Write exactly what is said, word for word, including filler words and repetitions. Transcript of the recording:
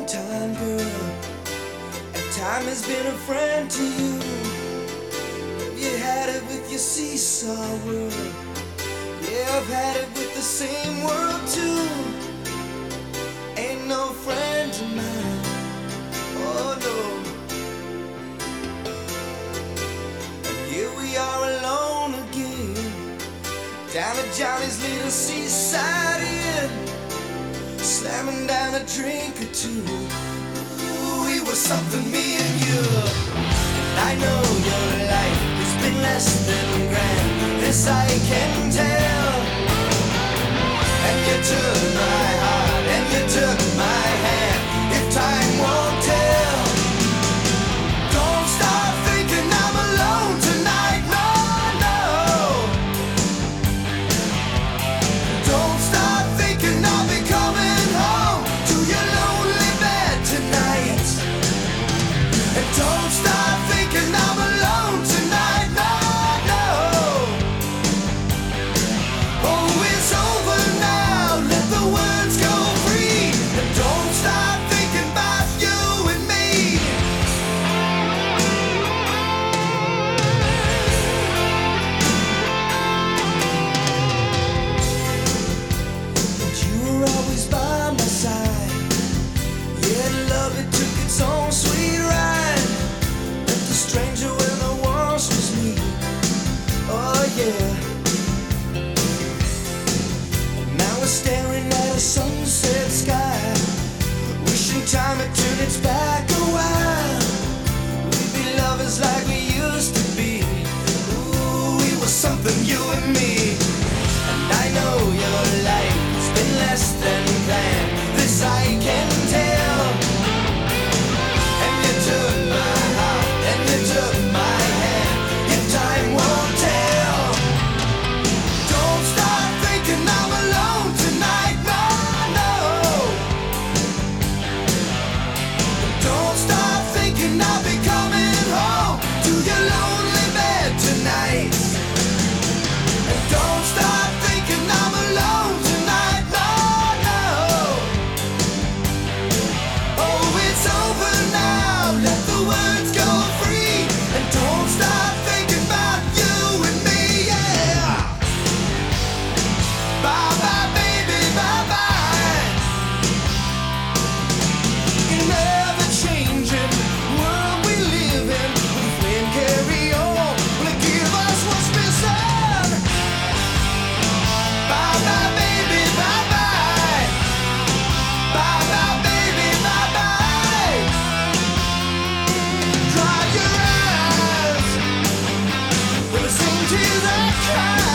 time, girl, and time has been a friend to you. Have you had it with your seesaw world? Yeah, I've had it with the same world too. Ain't no friend of mine, oh no. And here we are alone again, down at Johnny's little seaside inn, slamming down a drink or two. Ooh, we were something, me and you. I know your life has been less than grand, this I can tell. And you took my heart, and you took my hand, if time won't tell. Don't start thinking I'm alone tonight, no, no. Don't start thinking I'll be coming home to your lonely bed tonight. And don't start thinking I'm alone tonight, no, no. Oh, it's over now, let the words go free. And don't start thinking about you and me. But you were always by my side. Yeah, love, it took its own sweet ride. Left a stranger when the once was me. Oh yeah. Now we're staring at a sunset sky, wishing time had turned its back a while. We'd be lovers like we used to be. Ooh, we were something, you and me. And I know your life has been less than planned, this I can tell. And you took my heart, and you took my hand, if time won't tell. Don't start thinking I'm alone tonight, no, no. Don't start thinking I'll be coming home to your lonely bed tonight. And don't start thinking I'm alone tonight, no, no. Oh, it's over now, let the words go free. And don't start thinking about you and me, yeah. Bye bye, baby, bye bye. In ever changing world we live in, will flame carry on? Will it give us what's missing? Bye bye, baby, bye bye. Bye bye, baby, bye bye. Dry your eyes, when the same tears I cry.